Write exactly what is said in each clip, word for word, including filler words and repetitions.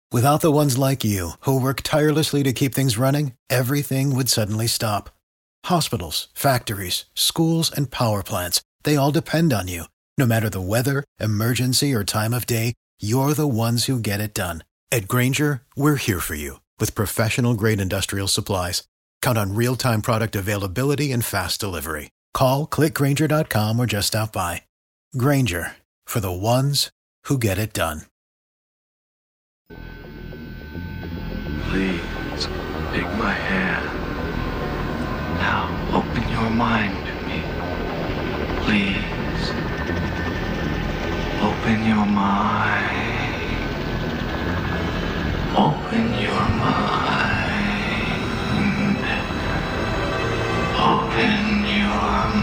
Without the ones like you, who work tirelessly to keep things running, everything would suddenly stop. Hospitals, factories, schools, and power plants, they all depend on you. No matter the weather, emergency, or time of day, you're the ones who get it done. At Grainger, we're here for you with professional-grade industrial supplies. Count on real-time product availability and fast delivery. Call, click Grainger dot com, or just stop by. Grainger, for the ones who get it done. Please take my hand. Now open your mind to me. Please open your mind. Open your mind. Open your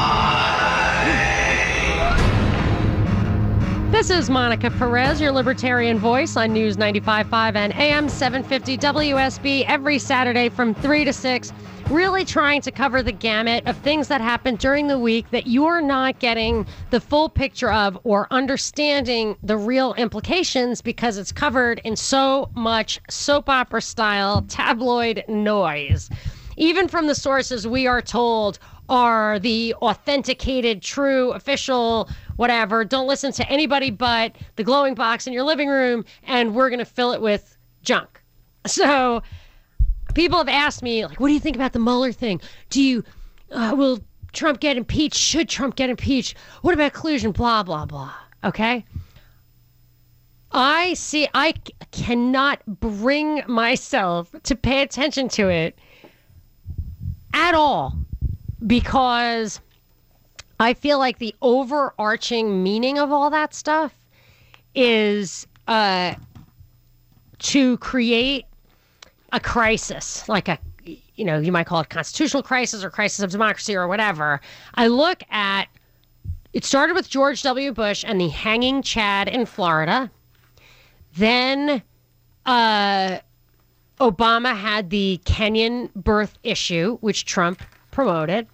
mind. This is Monica Perez, your libertarian voice on News ninety-five point five and A M seven fifty W S B every Saturday from three to six, really trying to cover the gamut of things that happen during the week that you're not getting the full picture of or understanding the real implications because it's covered in so much soap opera style tabloid noise. Even from the sources we are told are the authenticated, true, official, whatever. Don't listen to anybody but the glowing box in your living room, and we're going to fill it with junk. So people have asked me, like, what do you think about the Mueller thing? Do you, uh, will Trump get impeached? Should Trump get impeached? What about collusion? Blah, blah, blah. Okay? I see, I c- cannot bring myself to pay attention to it at all, because I feel like the overarching meaning of all that stuff is uh, to create a crisis, like a, you know, you might call it constitutional crisis or crisis of democracy or whatever. I look at, it started with George W. Bush and the hanging Chad in Florida. Then uh, Obama had the Kenyan birth issue, which Trump promoted.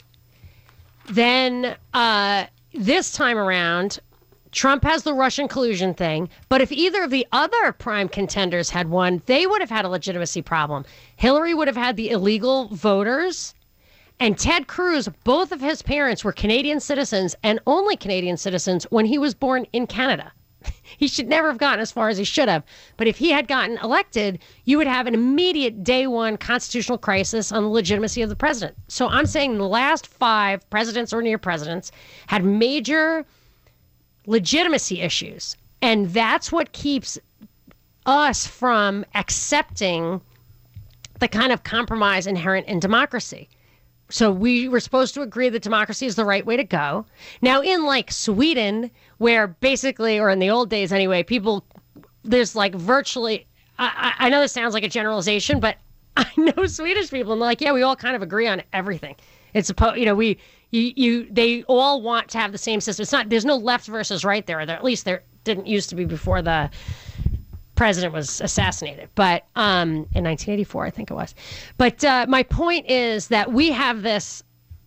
Then uh, this time around, Trump has the Russian collusion thing. But if either of the other prime contenders had won, they would have had a legitimacy problem. Hillary would have had the illegal voters. And Ted Cruz, both of his parents were Canadian citizens and only Canadian citizens when he was born in Canada. He should never have gotten as far as he should have. But if he had gotten elected, you would have an immediate day one constitutional crisis on the legitimacy of the president. So I'm saying the last five presidents or near presidents had major legitimacy issues. And that's what keeps us from accepting the kind of compromise inherent in democracy. So we were supposed to agree that democracy is the right way to go. Now, in like Sweden, where basically, or in the old days anyway, people, there's like virtually, I, I know this sounds like a generalization, but I know Swedish people, and they're like, yeah, we all kind of agree on everything. It's supposed, you know, we, you, you, they all want to have the same system. It's not, there's no left versus right there. There, at least there didn't used to be before the president was assassinated, but um, in nineteen eighty-four, I think it was. But uh, my point is that we have this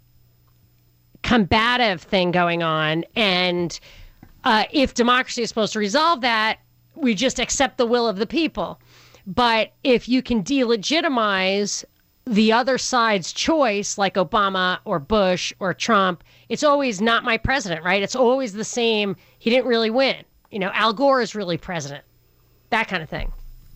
combative thing going on, and uh, if democracy is supposed to resolve that, we just accept the will of the people. But if you can delegitimize the other side's choice, like Obama or Bush or Trump, it's always not my president, right? It's always the same. He didn't really win. You know, Al Gore is really president. That kind of thing.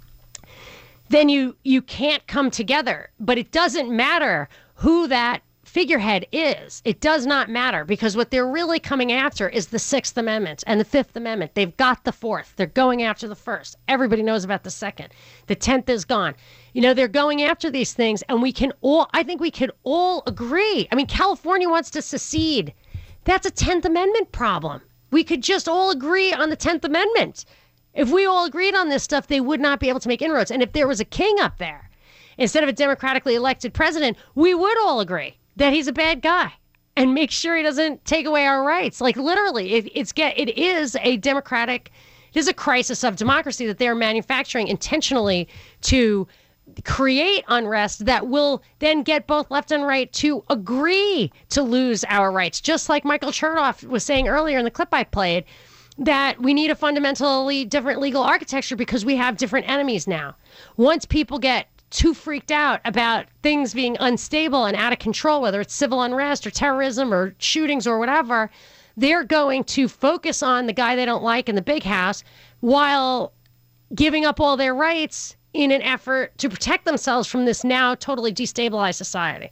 Then you you can't come together. But it doesn't matter who that figurehead is. It does not matter, because what they're really coming after is the Sixth Amendment and the Fifth Amendment. They've got the Fourth. They're going after the First. Everybody knows about the Second. The Tenth is gone. You know, they're going after these things, and we can all, I think we could all agree. I mean, California wants to secede. That's a Tenth Amendment problem. We could just all agree on the Tenth Amendment. If we all agreed on this stuff, they would not be able to make inroads. And if there was a king up there, instead of a democratically elected president, we would all agree that he's a bad guy and make sure he doesn't take away our rights. Like literally, it, it's get it is a democratic, it is a crisis of democracy that they're manufacturing intentionally to create unrest that will then get both left and right to agree to lose our rights. Just like Michael Chertoff was saying earlier in the clip I played, that we need a fundamentally different legal architecture because we have different enemies now. Once people get too freaked out about things being unstable and out of control, whether it's civil unrest or terrorism or shootings or whatever, they're going to focus on the guy they don't like in the big house while giving up all their rights in an effort to protect themselves from this now totally destabilized society.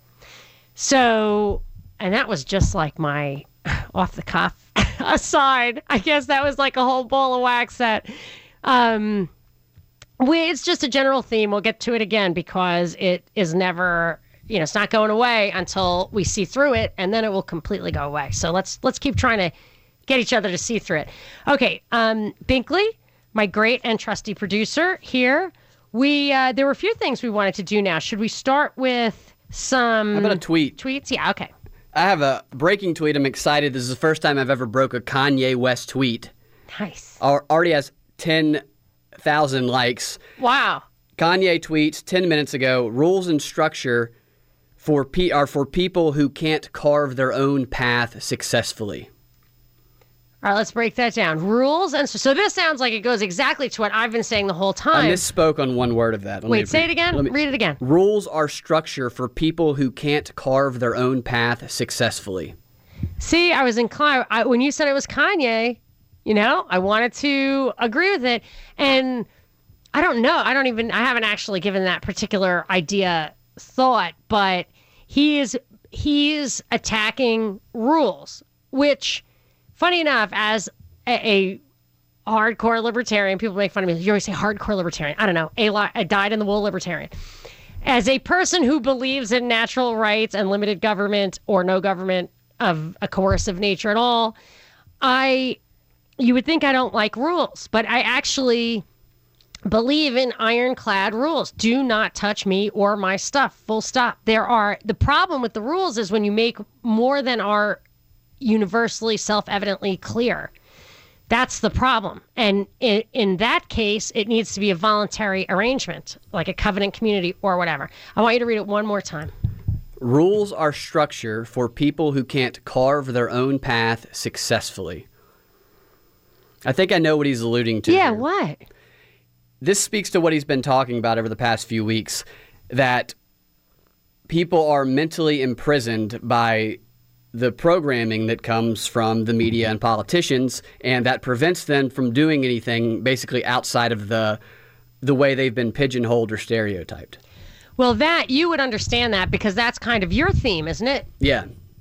So, and that was just like my off the cuff aside. I guess that was like a whole ball of wax that, um, we, it's just a general theme. We'll get to it again because it is never, you know, it's not going away until we see through it, and then it will completely go away. So let's let's keep trying to get each other to see through it. Okay, um, Binkley, my great and trusty producer here. We uh, there were a few things we wanted to do now. Should we start with some? How about a tweet? Tweets? Yeah. Okay. I have a breaking tweet. I'm excited. This is the first time I've ever broke a Kanye West tweet. Nice. Al- Already has ten thousand likes. Wow. Kanye tweets ten minutes ago, rules and structure for pe- are for people who can't carve their own path successfully. All right, let's break that down. Rules and so, so this sounds like it goes exactly to what I've been saying the whole time. I misspoke on one word of that. Let Wait, me, say it again. me, Read it again. Rules are structure for people who can't carve their own path successfully. See, I was inclined I, when you said it was Kanye. You know, I wanted to agree with it. And I don't know. I don't even, I haven't actually given that particular idea thought, but he is, he is attacking rules, which, funny enough, as a, a hardcore libertarian, people make fun of me. You always say hardcore libertarian. I don't know. A, a dyed-in-the-wool libertarian. As a person who believes in natural rights and limited government or no government of a coercive nature at all, I... You would think I don't like rules, but I actually believe in ironclad rules. Do not touch me or my stuff, full stop. There are, the problem with the rules is when you make more than are universally self-evidently clear. That's the problem. And in, in that case, it needs to be a voluntary arrangement, like a covenant community or whatever. I want you to read it one more time. Rules are structure for people who can't carve their own path successfully. I think I know what he's alluding to. Yeah, here. what? This speaks to what he's been talking about over the past few weeks, that people are mentally imprisoned by the programming that comes from the media and politicians, and that prevents them from doing anything basically outside of the the way they've been pigeonholed or stereotyped. Well, that, you would understand that because that's kind of your theme, isn't it? Yeah,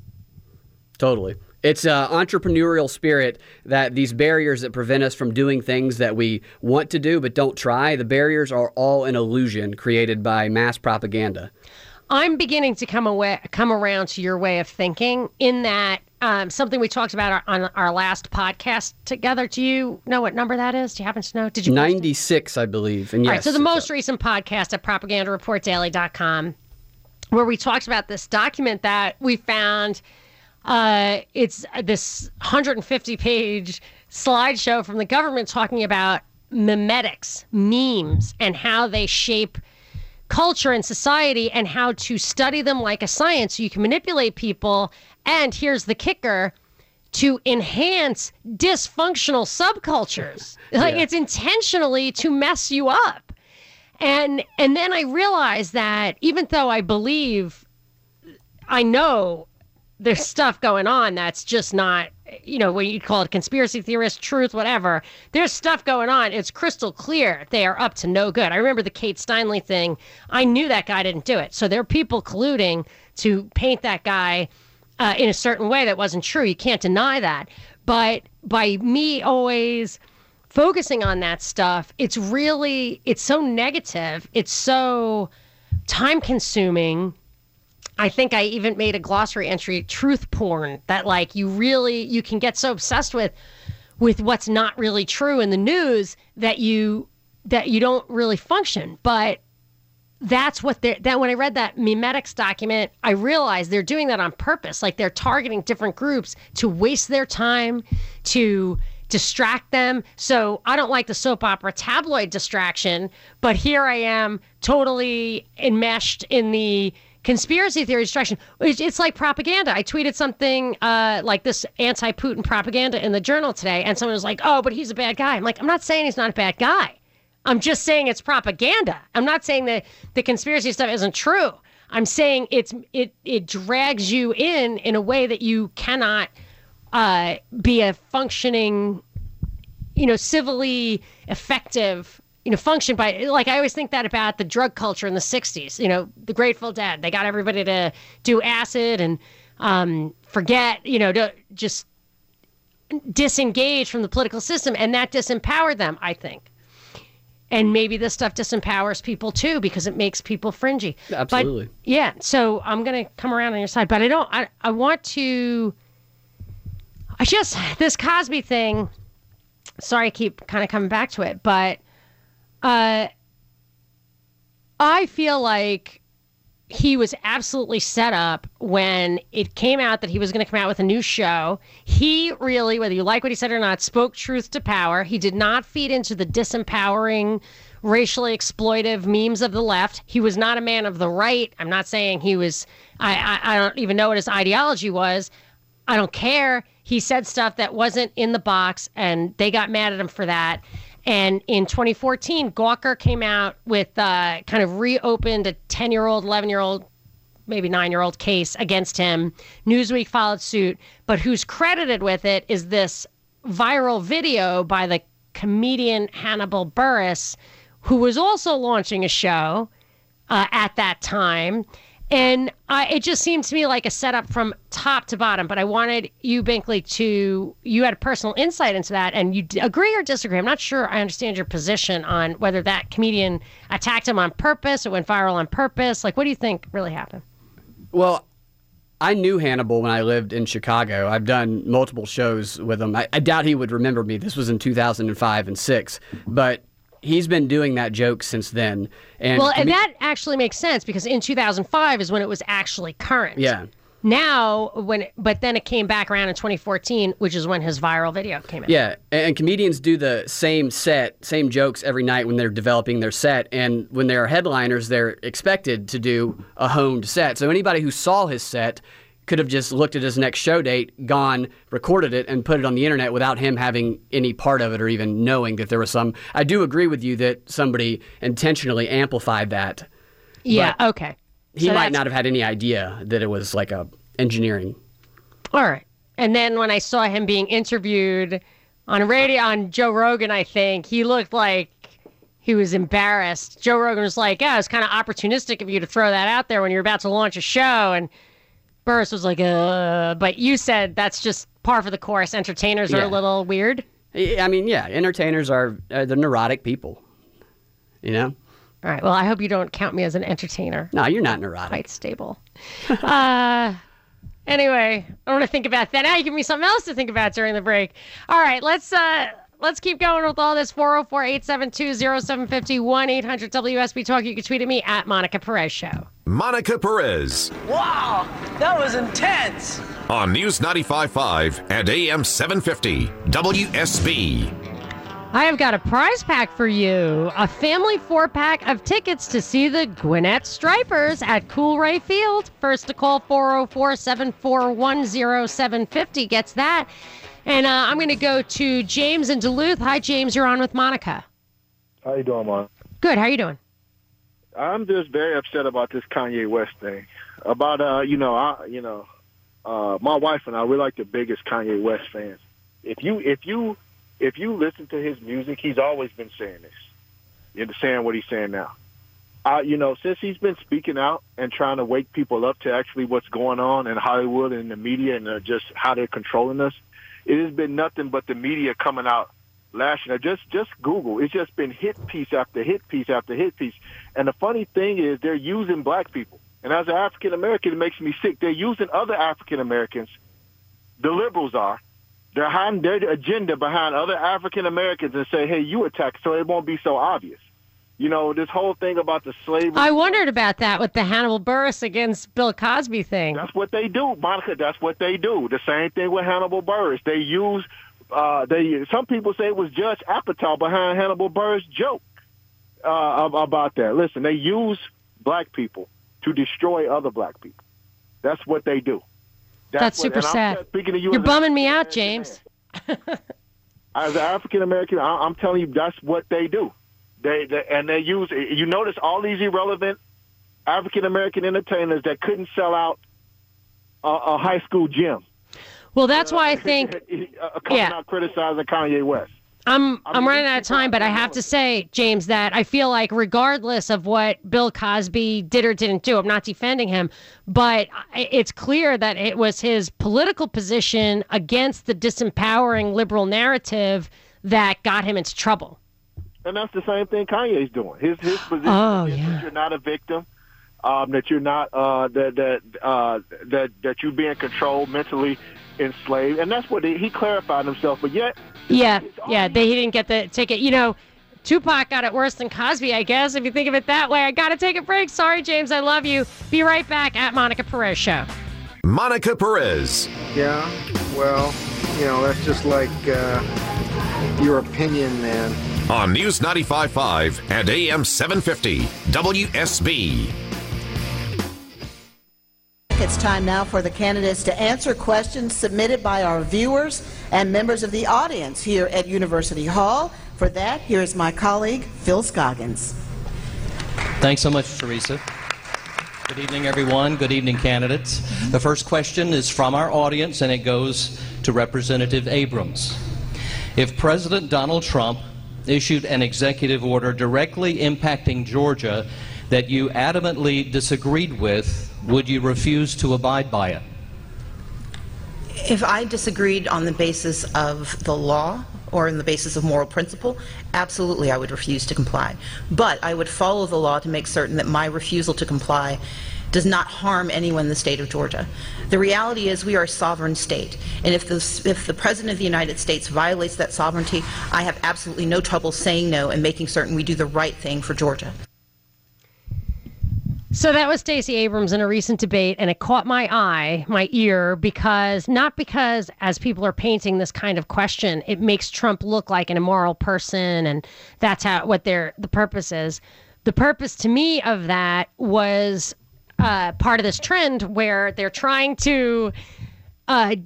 totally. It's an entrepreneurial spirit that these barriers that prevent us from doing things that we want to do but don't try, the barriers are all an illusion created by mass propaganda. I'm beginning to come away, come around to your way of thinking in that um, something we talked about on our last podcast together. Do you know what number that is? Do you happen to know? Did you ninety-six, I believe. And yes, all right, so the it's most up. recent podcast at propaganda report daily dot com, where we talked about this document that we found. Uh, it's this one hundred fifty page slideshow from the government talking about memetics, memes, and how they shape culture and society and how to study them like a science so you can manipulate people. And here's the kicker, to enhance dysfunctional subcultures. Like Yeah. it's intentionally to mess you up. And and then I realized that even though I believe, I know there's stuff going on that's just not, you know, what you call it conspiracy theorist, truth, whatever. There's stuff going on. It's crystal clear. They are up to no good. I remember the Kate Steinle thing. I knew that guy didn't do it. So there are people colluding to paint that guy uh, in a certain way that wasn't true. You can't deny that. But by me always focusing on that stuff, it's really, it's so negative. It's so time consuming. I think I even made a glossary entry, truth porn, that like you really, you can get so obsessed with, with what's not really true in the news that you, that you don't really function. But that's what they're, that when I read that memetics document, I realized they're doing that on purpose. Like they're targeting different groups to waste their time, to distract them. So I don't like the soap opera tabloid distraction, but here I am totally enmeshed in the conspiracy theory destruction. It's, it's like propaganda. I tweeted something uh, like this anti-Putin propaganda in the Journal today, and someone was like, oh, but he's a bad guy. I'm like, I'm not saying he's not a bad guy. I'm just saying it's propaganda. I'm not saying that the conspiracy stuff isn't true. I'm saying it's it it drags you in in a way that you cannot uh, be a functioning, you know, civilly effective, you know, function by, like, I always think that about the drug culture in the sixties, you know, the Grateful Dead. They got everybody to do acid and um, forget, you know, to just disengage from the political system, and that disempowered them, I think. And maybe this stuff disempowers people too, because it makes people fringy. Absolutely. But, yeah. So I'm going to come around on your side, but I don't, I, I want to, I just, this Cosby thing, sorry, I keep kind of coming back to it, but uh, I feel like he was absolutely set up when it came out that he was going to come out with a new show. He really, whether you like what he said or not, spoke truth to power. He did not feed into the disempowering, racially exploitive memes of the left. He was not a man of the right. I'm not saying he was, I, I, I don't even know what his ideology was. I don't care. He said stuff that wasn't in the box, and they got mad at him for that. And in twenty fourteen, Gawker came out with uh, kind of reopened a ten-year-old, eleven-year-old, maybe nine-year-old case against him. Newsweek followed suit. But who's credited with it is this viral video by the comedian Hannibal Buress, who was also launching a show uh, at that time. And uh, it just seemed to me like a setup from top to bottom. But I wanted you, Binkley, to, you had a personal insight into that, and you d- agree or disagree. I'm not sure I understand your position on whether that comedian attacked him on purpose or went viral on purpose. Like, what do you think really happened? Well, I knew Hannibal when I lived in Chicago. I've done multiple shows with him. I, I doubt he would remember me. This was in two thousand five and six. But he's been doing that joke since then. And well, and me- that actually makes sense, because in two thousand five is when it was actually current. Yeah. Now, when, it, but then it came back around in twenty fourteen, which is when his viral video came out. Yeah, and comedians do the same set, same jokes every night when they're developing their set. And when they're headliners, they're expected to do a honed set. So anybody who saw his set could have just looked at his next show date, gone, recorded it, and put it on the internet without him having any part of it or even knowing that there was some. I do agree with you that somebody intentionally amplified that. Yeah, okay. He So might that's- not have had any idea that it was like a engineering. All right. And then when I saw him being interviewed on radio, on Joe Rogan, I think, he looked like he was embarrassed. Joe Rogan was like, yeah, it's kind of opportunistic of you to throw that out there when you're about to launch a show. And Burris was like, uh, but you said that's just par for the course. Entertainers are Yeah. a little weird. I mean, yeah, entertainers are uh, they're neurotic people, you know? All right. Well, I hope you don't count me as an entertainer. No, you're not neurotic. Quite stable. uh, anyway, I want to think about that. Now you give me something else to think about during the break. All right, let's uh, let's keep going with all this. four oh four, eight seven two, oh seven five oh, one eight hundred W S B Talk. You can tweet at me at Monica Perez Show. Monica Perez Wow, that was intense. on News ninety-five point five and A M seven fifty W S B. I have got a prize pack for you. A family four-pack of tickets to see the Gwinnett Stripers at Coolray Field. First to call four oh four, seven four one, oh seven five oh gets that. And uh, I'm going to go to James in Duluth. Hi, James. You're on with Monica. How you doing, Mon? Good. How are you doing? I'm just very upset about this Kanye West thing. About uh, you know, I, you know, uh, my wife and I, we're like the biggest Kanye West fans. If you, if you, if you listen to his music, he's always been saying this. You're saying what he's saying now. Uh, you know, since he's been speaking out and trying to wake people up to actually what's going on in Hollywood and the media and uh, just how they're controlling us, it has been nothing but the media coming out lashing. Now, just just Google. It's just been hit piece after hit piece after hit piece. And the funny thing is, they're using black people. And as an African American, it makes me sick. They're using other African Americans. The liberals are. They're hiding their agenda behind other African Americans and say, "Hey, you attack," so it won't be so obvious. You know, this whole thing about the slavery. I wondered about that with the Hannibal Buress against Bill Cosby thing. That's what they do, Monica. That's what they do. The same thing with Hannibal Buress. They use, uh, they. Some people say it was Judge Apatow behind Hannibal Buress' joke uh, about that. Listen, they use black people to destroy other black people. That's what they do. That's, That's what, super sad. Speaking to you, you're bumming me out, James. As an African American, I'm telling you, that's what they do. They, they and they use. You notice all these irrelevant African American entertainers that couldn't sell out a, a high school gym. Well, that's why I think uh, coming yeah. out criticizing Kanye West. I'm I mean, I'm running out of time, but I have to say, James, that I feel like regardless of what Bill Cosby did or didn't do, I'm not defending him, but it's clear that it was his political position against the disempowering liberal narrative that got him into trouble. And that's the same thing Kanye's doing. His his position oh, is yeah. that you're not a victim, um, that you're not uh, that that uh, that that you're being controlled, mentally enslaved, and that's what he, he clarified himself. But yet. Yeah, yeah, they, he didn't get the ticket. You know, Tupac got it worse than Cosby, I guess, if you think of it that way. I got to take a break. Sorry, James, I love you. Be right back at Monica Perez Show. Monica Perez. Yeah, well, you know, that's just like uh, your opinion, man. On News ninety-five point five and A M seven fifty, W S B. It's time now for the candidates to answer questions submitted by our viewers and members of the audience here at University Hall. For that, here is my colleague, Phil Scoggins. Thanks so much, Teresa. Good evening, everyone. Good evening, candidates. The first question is from our audience, and it goes to Representative Abrams. If President Donald Trump issued an executive order directly impacting Georgia that you adamantly disagreed with, would you refuse to abide by it? If I disagreed on the basis of the law or on the basis of moral principle, absolutely I would refuse to comply. But I would follow the law to make certain that my refusal to comply does not harm anyone in the state of Georgia. The reality is we are a sovereign state, and if the, if the President of the United States violates that sovereignty, I have absolutely no trouble saying no and making certain we do the right thing for Georgia. So that was Stacey Abrams in a recent debate, and it caught my eye, my ear, because not because, as people are painting this kind of question, it makes Trump look like an immoral person, and that's how what their the purpose is. The purpose to me of that was uh, part of this trend where they're trying to uh,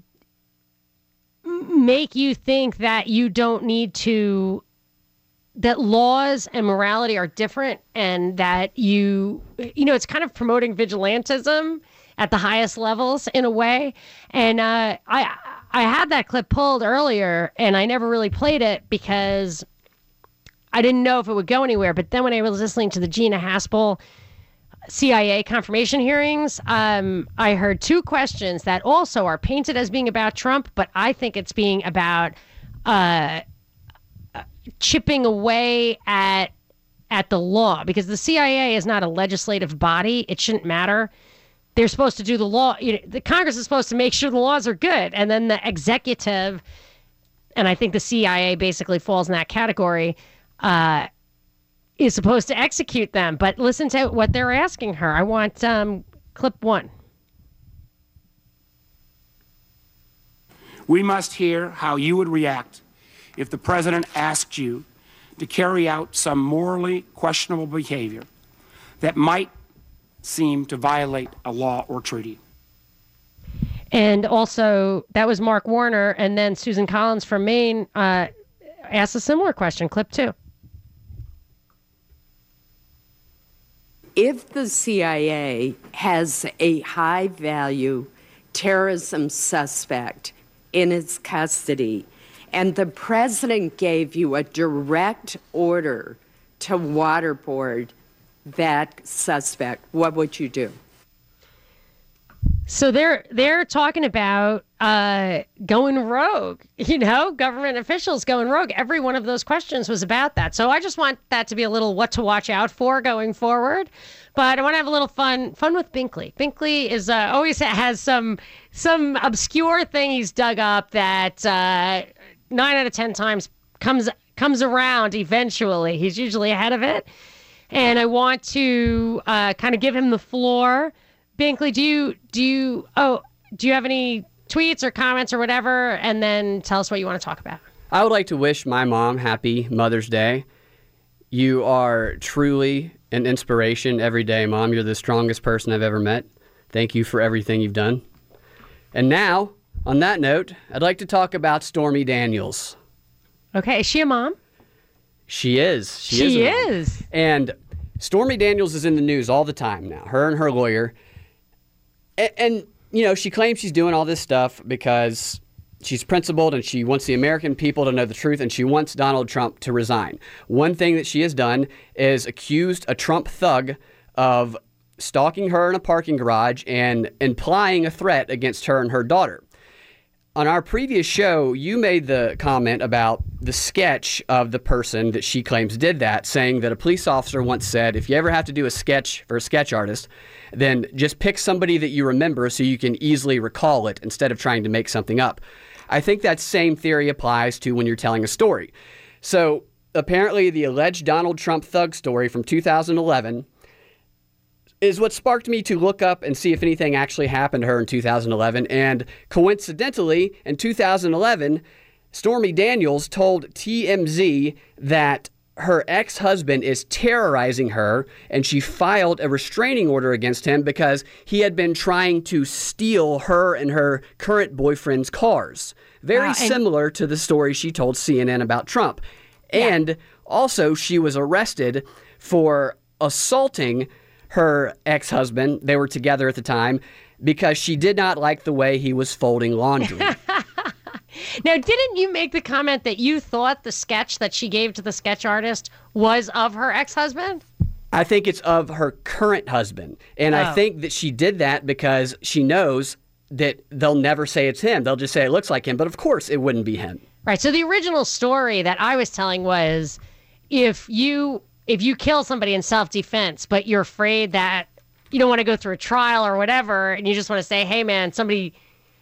make you think that you don't need to. That laws and morality are different, and that you, you know, it's kind of promoting vigilantism at the highest levels in a way. And uh, I, I had that clip pulled earlier, and I never really played it because I didn't know if it would go anywhere. But then when I was listening to the Gina Haspel C I A confirmation hearings, um, I heard two questions that also are painted as being about Trump, but I think it's being about. Uh, chipping away at at the law, because the C I A is not a legislative body. It shouldn't matter. They're supposed to do the law. You know, the Congress is supposed to make sure the laws are good, and then the executive, and I think the C I A basically falls in that category, uh, is supposed to execute them. But listen to what they're asking her. I want um, clip one. We must hear how you would react if the president asked you to carry out some morally questionable behavior that might seem to violate a law or treaty. And also, that was Mark Warner, and then Susan Collins from Maine uh, asked a similar question. Clip two. If the C I A has a high-value terrorism suspect in its custody, and the president gave you a direct order to waterboard that suspect, what would you do? So they're they're talking about uh, going rogue, you know, government officials going rogue. Every one of those questions was about that. So I just want that to be a little what to watch out for going forward. But I want to have a little fun fun with Binkley. Binkley is uh, always has some some obscure thing he's dug up that uh, nine out of ten times comes comes around eventually. He's usually ahead of it. And I want to uh, kind of give him the floor. Binkley, do you do you oh do you have any tweets or comments or whatever, and then tell us what you want to talk about? I would like to wish my mom happy Mother's Day. You are truly an inspiration every day, Mom. You're the strongest person I've ever met. Thank you for everything you've done. And now, on that note, I'd like to talk about Stormy Daniels. Okay, is she a mom? She is. She, she is. a mom. is. And Stormy Daniels is in the news all the time now, her and her lawyer. And, and, you know, she claims she's doing all this stuff because she's principled and she wants the American people to know the truth and she wants Donald Trump to resign. One thing that she has done is accused a Trump thug of stalking her in a parking garage and implying a threat against her and her daughter. On our previous show, you made the comment about the sketch of the person that she claims did that, saying that a police officer once said, if you ever have to do a sketch for a sketch artist, then just pick somebody that you remember so you can easily recall it instead of trying to make something up. I think that same theory applies to when you're telling a story. So apparently the alleged Donald Trump thug story from two thousand eleven is what sparked me to look up and see if anything actually happened to her in two thousand eleven. And coincidentally, in two thousand eleven, Stormy Daniels told T M Z that her ex-husband is terrorizing her, and she filed a restraining order against him because he had been trying to steal her and her current boyfriend's cars. Very Wow, and- similar to the story she told C N N about Trump. And also, she was arrested for assaulting her ex-husband, they were together at the time, because she did not like the way he was folding laundry. Now, didn't you make the comment that you thought the sketch that she gave to the sketch artist was of her ex-husband? I think it's of her current husband. And Oh. I think that she did that because she knows that they'll never say it's him. They'll just say it looks like him. But of course, it wouldn't be him. Right. So the original story that I was telling was if you if you kill somebody in self-defense, but you're afraid that you don't want to go through a trial or whatever, and you just want to say, hey, man, somebody,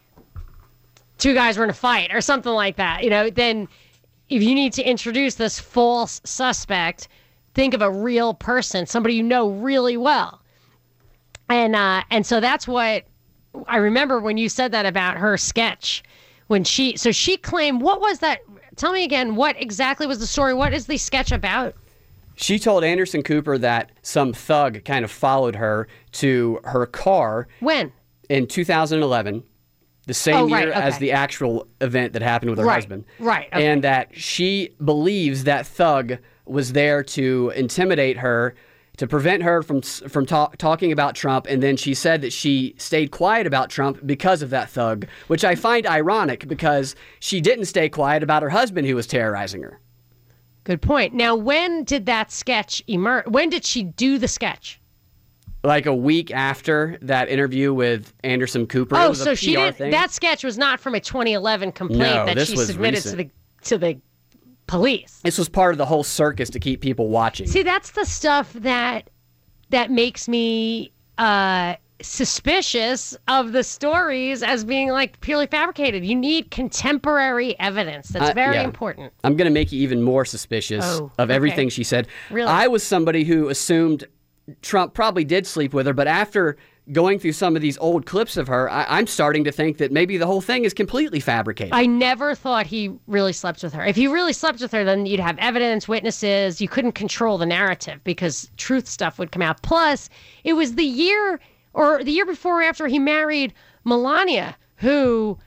two guys were in a fight or something like that, you know, then if you need to introduce this false suspect, think of a real person, somebody you know really well. And uh, and so that's what I remember when you said that about her sketch. When she, so she claimed, what was that? Tell me again, what exactly was the story? What is the sketch about? She told Anderson Cooper that some thug kind of followed her to her car. When? In two thousand eleven, the same Oh, right, year as okay. the actual event that happened with her Right, husband. right, okay. And that she believes that thug was there to intimidate her, to prevent her from from talk, talking about Trump. And then she said that she stayed quiet about Trump because of that thug, which I find ironic because she didn't stay quiet about her husband who was terrorizing her. Good point. Now, when did that sketch emerge? When did she do the sketch? Like a week after that interview with Anderson Cooper. It Oh, was a so P R she did. thing. That sketch was not from a twenty eleven complaint No, that this she was submitted recent. to the to the police. This was part of the whole circus to keep people watching. See, that's the stuff that that makes me uh, suspicious of the stories as being like purely fabricated. You need contemporary evidence. That's Uh, very yeah. important. I'm going to make you even more suspicious Oh, of okay. everything she said. Really? I was somebody who assumed Trump probably did sleep with her, but after going through some of these old clips of her, I, I'm starting to think that maybe the whole thing is completely fabricated. I never thought he really slept with her. If he really slept with her, then you'd have evidence, witnesses. You couldn't control the narrative because truth stuff would come out. Plus, it was the year or the year before or after he married Melania, who,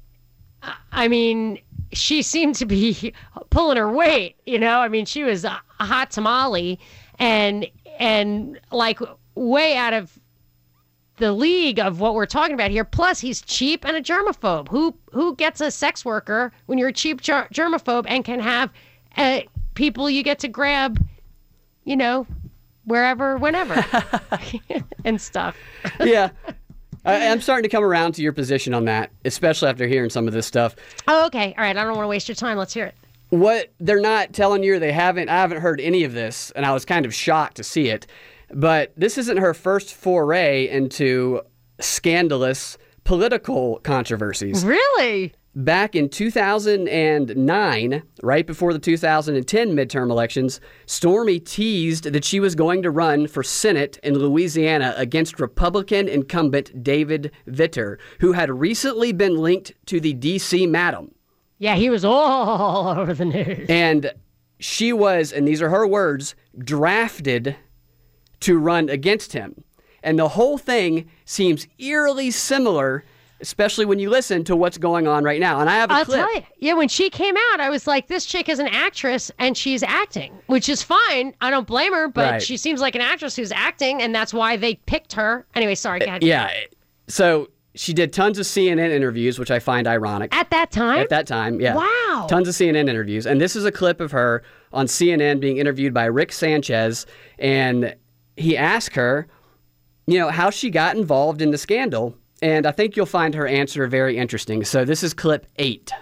I mean, she seemed to be pulling her weight. You know, I mean, she was a, a hot tamale and and like way out of the league of what we're talking about here. Plus, he's cheap and a germaphobe. Who who gets a sex worker when you're a cheap ger- germaphobe and can have uh, people you get to grab, you know, wherever, whenever, and stuff. yeah. I, I'm starting to come around to your position on that, especially after hearing some of this stuff. Oh, okay. All right. I don't want to waste your time. Let's hear it. What they're not telling you, they haven't, I haven't heard any of this, and I was kind of shocked to see it. But this isn't her first foray into scandalous political controversies. Really? Back in two thousand nine, right before the two thousand ten midterm elections, Stormy teased that she was going to run for Senate in Louisiana against Republican incumbent David Vitter, who had recently been linked to the D C Madam. Yeah, he was all over the news. And she was, and these are her words, drafted to run against him. And the whole thing seems eerily similar, especially when you listen to what's going on right now. And I have a I'll clip. tell you. Yeah, when she came out, I was like, this chick is an actress and she's acting, which is fine. I don't blame her, but Right. she seems like an actress who's acting, and that's why they picked her. Anyway, sorry, go ahead. Yeah. So she did tons of C N N interviews, which I find ironic. At that time? At that time, yeah. Wow. Tons of C N N interviews. And this is a clip of her on C N N being interviewed by Rick Sanchez. And he asked her, you know, how she got involved in the scandal. And I think you'll find her answer very interesting. So this is clip eight.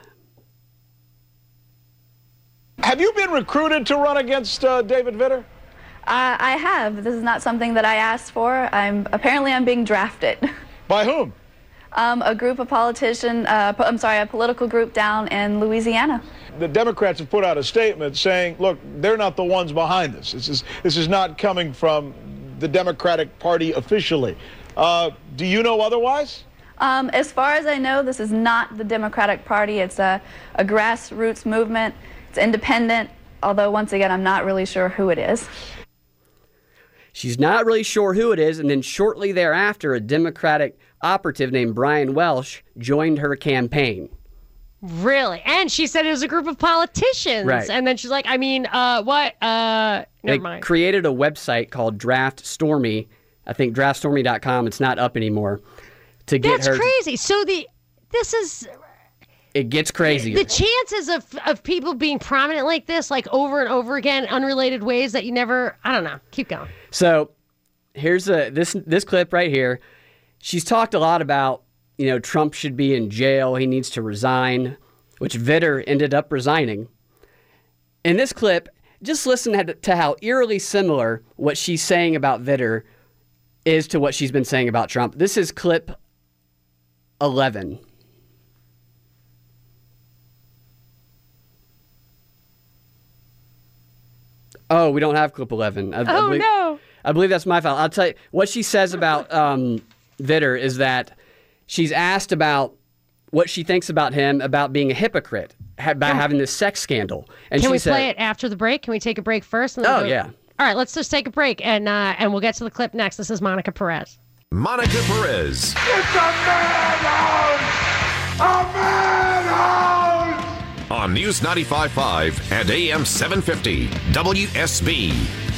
Have you been recruited to run against uh, David Vitter? Uh, I have. This is not something that I asked for. I'm apparently I'm being drafted. By whom? Um, a group of politicians. Uh, po- I'm sorry, a political group down in Louisiana. The Democrats have put out a statement saying, "Look, they're not the ones behind this. This is this is not coming from the Democratic Party officially." Uh, do you know otherwise? Um, as far as I know, this is not the Democratic Party. It's a, a grassroots movement. It's independent. Although once again, I'm not really sure who it is. She's not really sure who it is, and then shortly thereafter, a Democratic operative named Brian Welsh joined her campaign. Really? And she said it was a group of politicians. Right. And then she's like, I mean, uh, what? Uh, never They mind. created a website called Draft Stormy. I think draft stormy dot com. It's not up anymore. To get That's her, crazy. So the this is it gets crazier. the chances of of people being prominent like this, like over and over again, unrelated ways that you never. I don't know. Keep going. So here's a this this clip right here. She's talked a lot about, you know, Trump should be in jail. He needs to resign, which Vitter ended up resigning. In this clip, just listen to how eerily similar what she's saying about Vitter is to what she's been saying about Trump. This is clip eleven. Oh, we don't have clip eleven. I, I Oh, believe, no. I believe that's my fault. I'll tell you what she says about um, Vitter is that she's asked about what she thinks about him about being a hypocrite ha- by having this sex scandal. And Can she we said, play it after the break? Can we take a break first? And then Oh, go- yeah. All right, let's just take a break, and uh, and we'll get to the clip next. This is Monica Perez. Monica Perez. It's a madhouse! A madhouse! On News ninety-five point five and A M seven fifty W S B.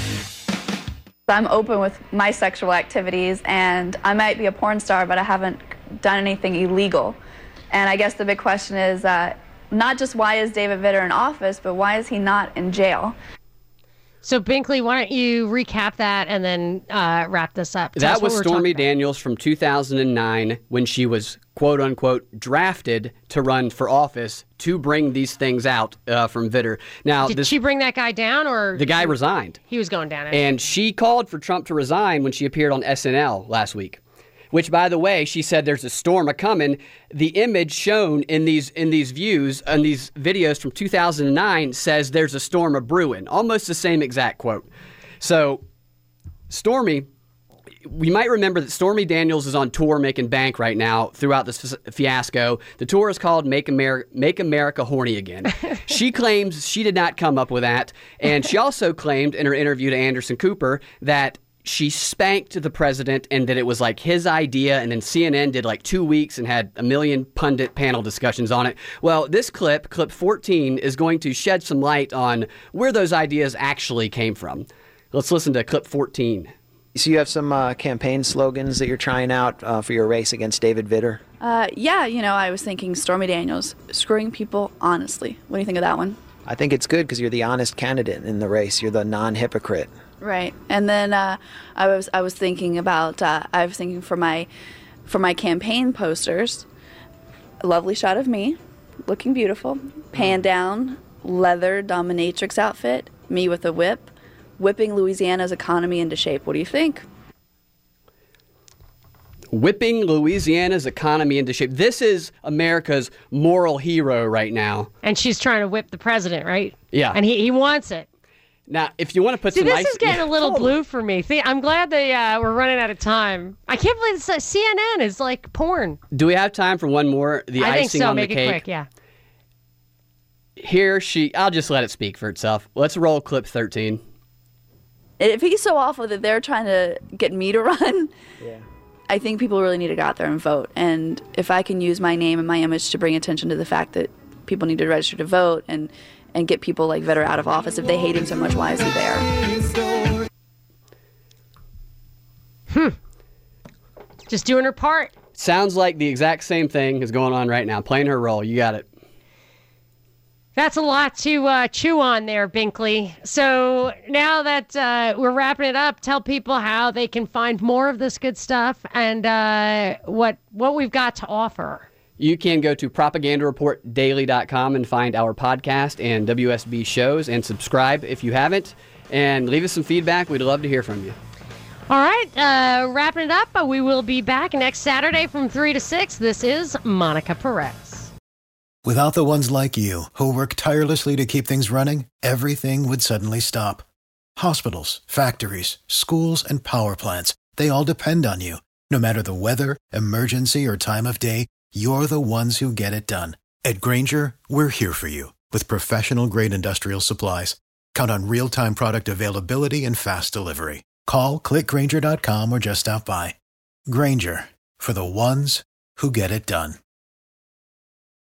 I'm open with my sexual activities, and I might be a porn star, but I haven't done anything illegal. And I guess the big question is uh, not just why is David Vitter in office, but why is he not in jail? So, Binkley, why don't you recap that and then uh, wrap this up? Tell us that what was we're Stormy talking Daniels from two thousand nine when she was, quote unquote, drafted to run for office to bring these things out uh, from Vitter. Now, about. Did this, she bring that guy down, or the guy resigned. he was going down? And she called for Trump to resign when she appeared on S N L last week. Which, by the way, she said there's a storm a coming. The image shown in these in these views and these videos from two thousand nine says there's a storm a brewing. Almost the same exact quote. So, Stormy, we might remember that Stormy Daniels is on tour making bank right now throughout this fiasco. The tour is called Make America, Make America Horny Again. She claims she did not come up with that. And she also claimed in her interview to Anderson Cooper that she spanked the president and that it was like his idea, and then C N N did like two weeks and had a million pundit panel discussions on it. Well, this clip, clip fourteen, is going to shed some light on where those ideas actually came from. Let's listen to clip fourteen. So you have some uh, campaign slogans that you're trying out uh, for your race against David Vitter? Uh, yeah, you know, I was thinking Stormy Daniels, screwing people honestly. What do you think of that one? I think it's good because you're the honest candidate in the race. You're the non-hypocrite. Right, and then uh, I was I was thinking about uh, I was thinking for my for my campaign posters, a lovely shot of me, looking beautiful, pan down, leather dominatrix outfit, me with a whip, whipping Louisiana's economy into shape. What do you think? Whipping Louisiana's economy into shape. This is America's moral hero right now. And she's trying to whip the president, right? Yeah. And he, he wants it. Now, if you want to put See, some this ice, is getting yeah, a little totally. blue for me. See, I'm glad they uh, we're running out of time. I can't believe this, uh, C N N is like porn. Do we have time for one more? The I think icing so. on Make the it cake. quick, yeah. Here she, I'll just let it speak for itself. Let's roll clip thirteen. if he's so awful that they're trying to get me to run, yeah. I think people really need to go out there and vote. And if I can use my name and my image to bring attention to the fact that people need to register to vote and, and get people like Vetter out of office, if they hate him so much, why is he there? Hmm. Just doing her part. Sounds like the exact same thing is going on right now. Playing her role. You got it. That's a lot to uh, chew on there, Binkley. So now that uh, we're wrapping it up, tell people how they can find more of this good stuff and uh, what what we've got to offer. You can go to propaganda report daily dot com and find our podcast and W S B shows and subscribe if you haven't. And leave us some feedback. We'd love to hear from you. All right, uh, wrapping it up. Uh, we will be back next Saturday from three to six. This is Monica Perez. Without the ones like you, who work tirelessly to keep things running, everything would suddenly stop. Hospitals, factories, schools, and power plants, they all depend on you. No matter the weather, emergency, or time of day, you're the ones who get it done. At Grainger, we're here for you with professional-grade industrial supplies. Count on real-time product availability and fast delivery. Call, click Grainger dot com, or just stop by. Grainger, for the ones who get it done.